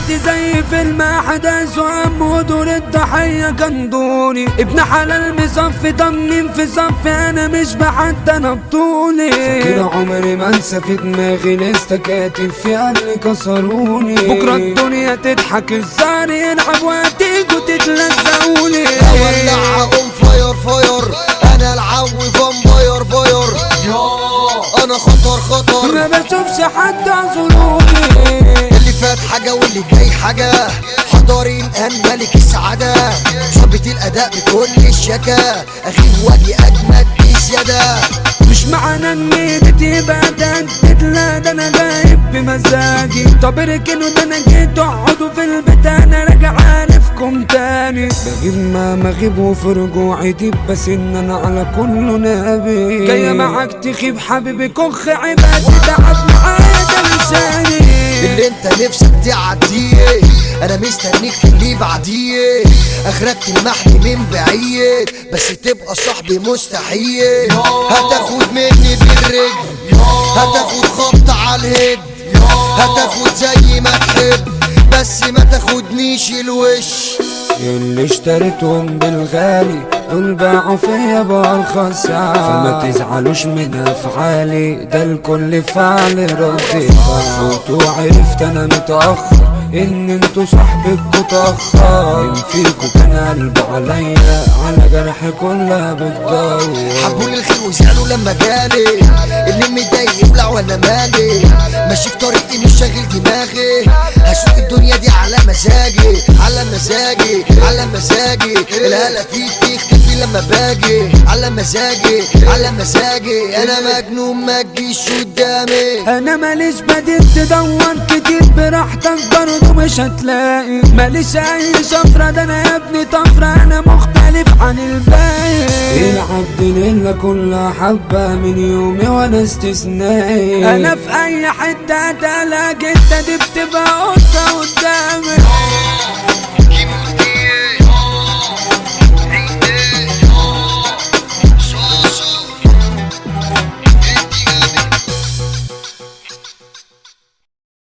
حياتي زي فيلم احداث وهم ودور الضحية كان دوري. ابن حلال مصفي ضمنين في صفي انا مش بحد انا بطولي. فاكر عمري ما انسى في دماغي لسه كاتب في اللي كسروني. بكرة الدنيا تضحك الزهر يلعب وهتيجوا تتلزقولي. اولع اقوم فاير فاير انا العوي فامباير باير انا خطر خطر ما بشوفش حد اعذروني. اللي فات حاجة واللي جاي حاجة حضاري الان ملك السعادة. شعبة الاداء بكل الشكا اخي وادي اجمد بزيادة. مش معنى ان ايدي تبقى تهدد لا ده انا غايب بمزاجي. طب اركنوا ده انا جيت اقعدوا في البيت انا راجع عارفكم تاني. بجيب ما مغيب وفي رجوعي ديب بس ان انا على كله نبي. جاية معاك تخيب حبيبي كخ عبادي تعب معايا ده لساني. اللي انت نفسك تعديه انا مستنيك في اللي بعديه. اخرك تلمحني من بعيد بس تبقى صاحبي مستحيل. هتاخد مني بالرجل هتاخد خبط على الهد هتاخد زي ما تحب بس ما تاخدنيش الوش. اللي اشتريتهم بالغالي دول باعوا فيا بأرخص سعر. فما تزعلوش من افعالي ده الكل فعل ردي. فوت وعرفت انا متأخر ان انتوا صاحبكوا تأخر. مين فيكوا كان قلبه عليا على جرحي كلها بتدور. حبولي الخير وزعلوا لما جالي اللي مضايق يولع وانا مالي. ماشي في طريقي مش شاغل دماغي هسوق الدنيا دي على مزاجي على مزاجي على مزاجي. الهلا فيك تختفي لما باجي على مزاجي على مزاجي. انا مجنون ما تجيش قدامي. انا ماليش بديل تدور كتير براحتك برضه مش هتلاقي. ماليش اي شفرة ده انا يا ابني طفرة انا مختلف عن الباقي. العبد لله كلها حبة من يومي وانا استثنائي. انا في اي حتة اتقلق انت دي بتبقى قطة قدامي.